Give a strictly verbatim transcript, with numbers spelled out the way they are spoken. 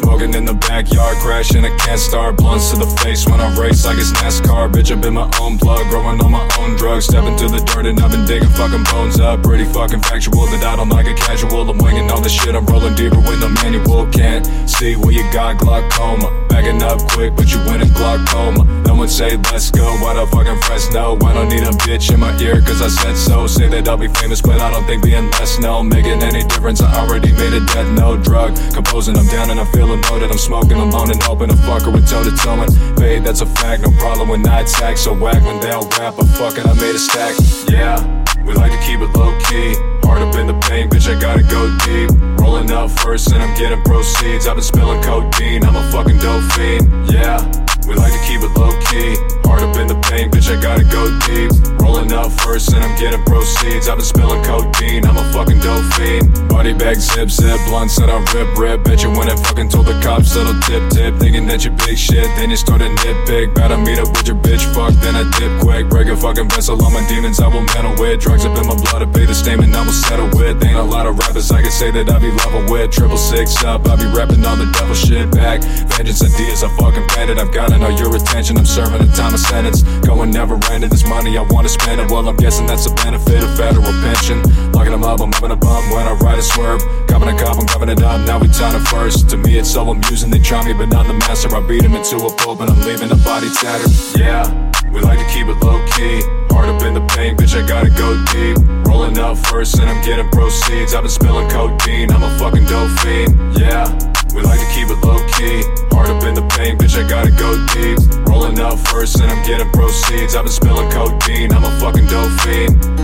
Smoking in the backyard, crashing, I can't start. Blunts to the face when I race like it's NASCAR. Bitch, I've been my own plug, growing on my own drugs. Stepping to the dirt and I've been digging fucking bones up. Pretty fucking factual that I don't like a casual. I'm winging all this shit, I'm rolling deeper when the manual. Can't see where you got glaucoma. Backing up quick, but you win in glaucoma. No one say let's go, why the fucking Fresno? I don't need a bitch in my ear cause I said so. Say that I'll be famous, but I don't think being less no making any difference. I already made a death no drug. Composing, I'm down and I'm feeling loaded. I'm smoking alone and hoping a fucker with toe to toe and fade, that's a fact. No problem when I attack, so whack when they all rap. But fuck it, I made a stack. Yeah, we like to keep it low key. Hard up in the paint, bitch, I gotta go deep. Rolling up first and I'm getting proceeds. I've been spilling codeine, I'm a fucking dope fiend. Yeah, we like to keep it low key. Hard up in the paint, bitch, I gotta go deep. Rolling up first and I'm getting proceeds. I've been spilling codeine, I'm a fucking dope fiend. Body bag zip zip, blunts that I rip rip. Bet you when I fucking told the cops little tip tip. Thinking that you big shit, then you start to nitpick. Better meet up with your bitch, fuck, then I dip quick. Break a fucking vessel, all my demons I will meddle with. Drugs up in my blood, I pay the statement I will settle with. Ain't a lot of rappers I can say that I be level with. Triple six up, I be rapping all the devil shit back. Vengeance ideas, I fucking painted. I've gotta know your attention, I'm serving a time of sentence. Going never ending, this money I wanna spend it. Well, I'm guessing that's the benefit of federal pension. Locking them up, I'm having a bum when I ride a swerve. Copping a cop, I'm covering it up, now we tied it first. To me it's so amusing, they try me but not the master. I beat him into a pulp and I'm leaving the body tattered. Yeah, we like to keep it low key. Hard up in the paint, bitch, I gotta go deep. Rolling up first and I'm getting proceeds. I've been spilling codeine, I'm a fucking dope fiend. Yeah, we like to keep it low key. Hard up in the paint, bitch, I gotta go deep. Rolling up first and I'm getting proceeds. I've been spilling codeine, I'm a fucking dope fiend.